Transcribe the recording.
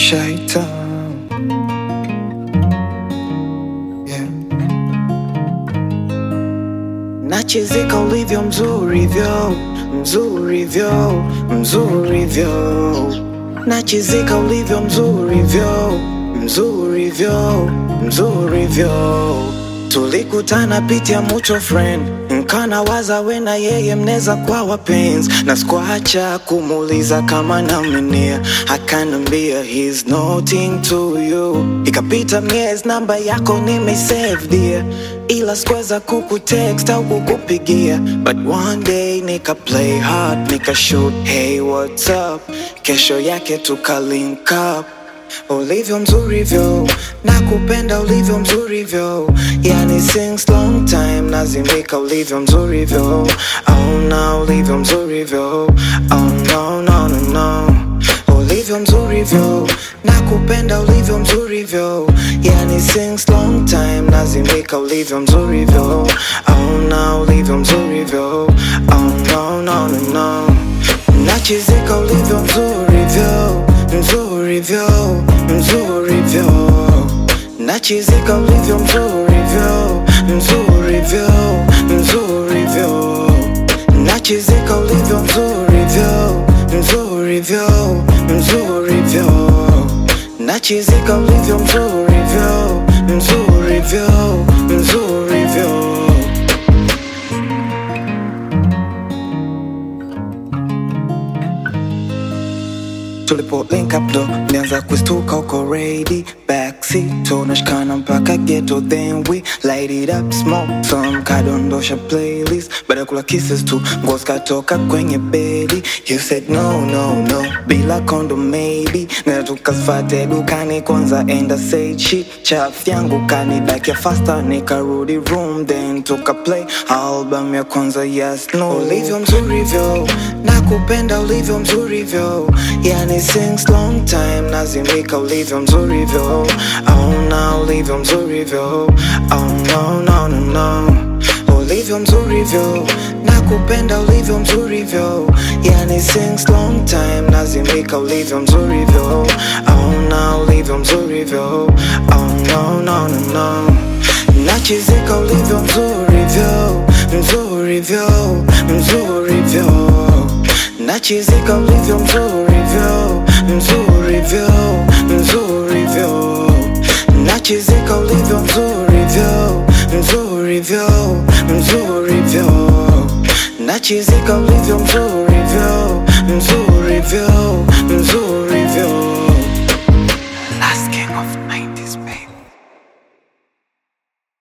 Shaita, yeah. Nachizika ulivyo mzuri vyo, mzuri vyo, mzuri vyo. Nachizika ulivyo mzuri vyo, mzuri vyo, mzuri vyo. Tulikutana pitia mutual friend, nkana waza we na yeye mneza kwa wapenzi. Na sikuacha kumuuliza kama namenia, akanambia he's nothing to you. Ikapita miezi namba yako nimesave dear, ila sikuweza kukutext au kukupigia. But one day nika play hard, nika shoot hey what's up. Kesho yake tuka link up. Ulivyo mzuri vyo, nakupenda ulivyo mzuri vyo. Yani since long time nazimika ulivyo mzuri vyo. Oh no, ulivyo mzuri vyo. Oh no, no, no, no. Ulivyo mzuri vyo, nakupenda ulivyo mzuri vyo. Yani since long time nazimika ulivyo mzuri vyo. Oh no, ulivyo mzuri vyo. Oh no, no, no, no. Nachizika ulivyo mzuri vyo, mzuri vyo, mzuri vyo. Nachizika ulivyo mzuri vyo, mzuri vyo, mzuri vyo. Nachizika ulivyo mzuri vyo, mzuri vyo, mzuri vyo. Nachizika ulivyo mzuri vyo, mzuri vyo, mzuri vyo. Tulipo link up do, nianza kustuka uko ready. Backseat, tunashikana mpaka ghetto. Then we light it up, smoke some, kadondosha playlist. Baada kula kisses tu, nguo zikatoka kwenye bedi. You said no, no, no, bila kondo maybe. Na tukafate dukani kwanza enda say shit. Chaf yangu kanidakia faster, nikarudi room. Then tuka play album ya kwanza yes no. Ulivyo mzuri vyo, nakupenda ulivyo mzuri vyo. Yani since long time nazimika ulivyo mzuri vyo. Oh no, ulivyo mzuri vyo. Oh no, no, no, no. Ulivyo mzuri vyo, nakupenda ulivyo mzuri vyo. Yani since long time nazimika ulivyo mzuri vyo. Oh no, ulivyo mzuri vyo. Oh no, no, no, no. Nachizika ulivyo mzuri vyo, mzuri vyo, mzuri vyo. Nachizika ulivyo mzuri vyo, mzuri vyo, mzuri vyo. Nachizika ulivyo mzuri vyo, mzuri vyo, mzuri vyo. Nachizika ulivyo mzuri vyo, mzuri vyo, mzuri vyo. Last king of 90s baby.